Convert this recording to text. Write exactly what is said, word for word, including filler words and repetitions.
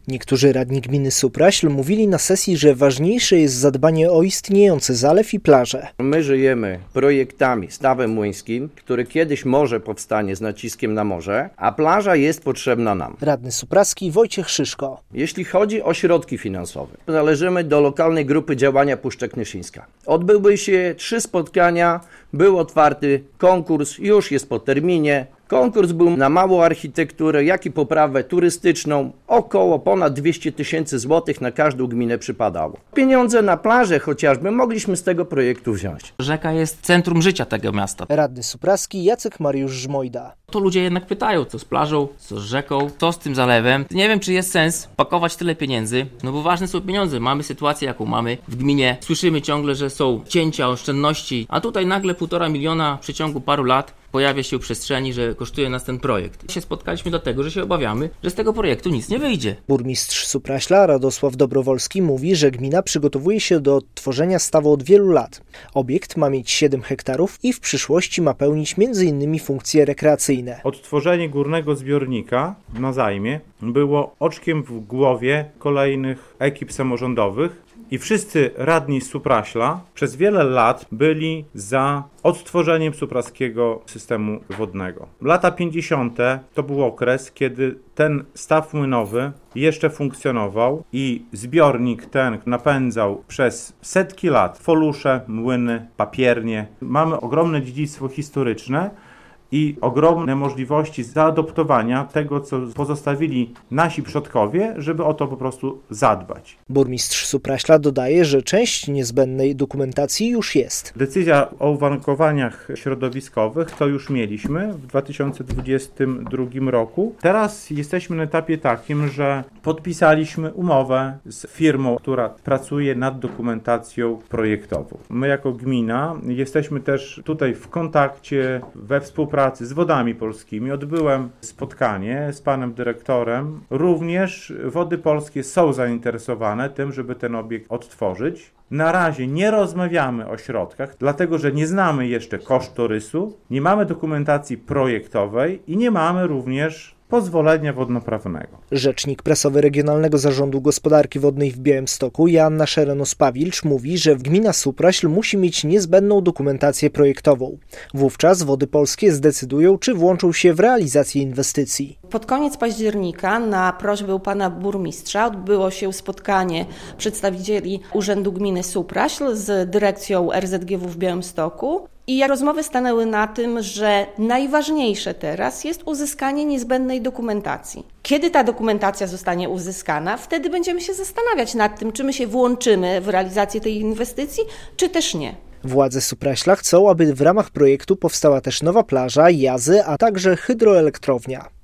Niektórzy radni gminy Supraśl mówili na sesji, że ważniejsze jest zadbanie o istniejący zalew i plaże. My żyjemy projektami stawem młyńskim, który kiedyś może powstanie z naciskiem na morze, a plaża jest potrzebna nam. Radny supraski Wojciech Szyszko. Jeśli chodzi o środki finansowe, należymy do lokalnej grupy działania Puszcza Knieszyńska. Odbyły się trzy spotkania, był otwarty konkurs, już jest po terminie. Konkurs był na małą architekturę, jak i poprawę turystyczną. Około ponad dwieście tysięcy złotych na każdą gminę przypadało. Pieniądze na plażę chociażby mogliśmy z tego projektu wziąć. Rzeka jest centrum życia tego miasta. Radny supraski Jacek Mariusz Żmojda. To ludzie jednak pytają, co z plażą, co z rzeką, co z tym zalewem. Nie wiem, czy jest sens pakować tyle pieniędzy, no bo ważne są pieniądze. Mamy sytuację, jaką mamy w gminie. Słyszymy ciągle, że są cięcia, oszczędności, a tutaj nagle półtora miliona w przeciągu paru lat pojawia się w przestrzeni, że kosztuje nas ten projekt. Się spotkaliśmy do tego, że się obawiamy, że z tego projektu nic nie wyjdzie. Burmistrz Supraśla Radosław Dobrowolski mówi, że gmina przygotowuje się do odtworzenia stawu od wielu lat. Obiekt ma mieć siedem hektarów i w przyszłości ma pełnić między innymi funkcje rekreacyjne. Odtworzenie górnego zbiornika na Zajmie było oczkiem w głowie kolejnych ekip samorządowych. I wszyscy radni z Supraśla przez wiele lat byli za odtworzeniem supraskiego systemu wodnego. Lata pięćdziesiąte to był okres, kiedy ten staw młynowy jeszcze funkcjonował i zbiornik ten napędzał przez setki lat folusze, młyny, papiernie. Mamy ogromne dziedzictwo historyczne i ogromne możliwości zaadoptowania tego, co pozostawili nasi przodkowie, żeby o to po prostu zadbać. Burmistrz Supraśla dodaje, że część niezbędnej dokumentacji już jest. Decyzja o uwarunkowaniach środowiskowych to już mieliśmy w dwa tysiące dwudziestym drugim roku. Teraz jesteśmy na etapie takim, że podpisaliśmy umowę z firmą, która pracuje nad dokumentacją projektową. My jako gmina jesteśmy też tutaj w kontakcie, we współpracy z Wodami Polskimi. Odbyłem spotkanie z panem dyrektorem. Również Wody Polskie są zainteresowane tym, żeby ten obiekt odtworzyć. Na razie nie rozmawiamy o środkach, dlatego że nie znamy jeszcze kosztorysu, nie mamy dokumentacji projektowej i nie mamy również pozwolenia wodnoprawnego. Rzecznik prasowy Regionalnego Zarządu Gospodarki Wodnej w Białymstoku Joanna Szerenos-Pawilcz mówi, że gmina Supraśl musi mieć niezbędną dokumentację projektową. Wówczas Wody Polskie zdecydują, czy włączą się w realizację inwestycji. Pod koniec października na prośbę pana burmistrza odbyło się spotkanie przedstawicieli Urzędu Gminy Supraśl z dyrekcją R Z G W w Białymstoku. I rozmowy stanęły na tym, że najważniejsze teraz jest uzyskanie niezbędnej dokumentacji. Kiedy ta dokumentacja zostanie uzyskana, wtedy będziemy się zastanawiać nad tym, czy my się włączymy w realizację tej inwestycji, czy też nie. Władze Supraśla chcą, aby w ramach projektu powstała też nowa plaża, jazy, a także hydroelektrownia.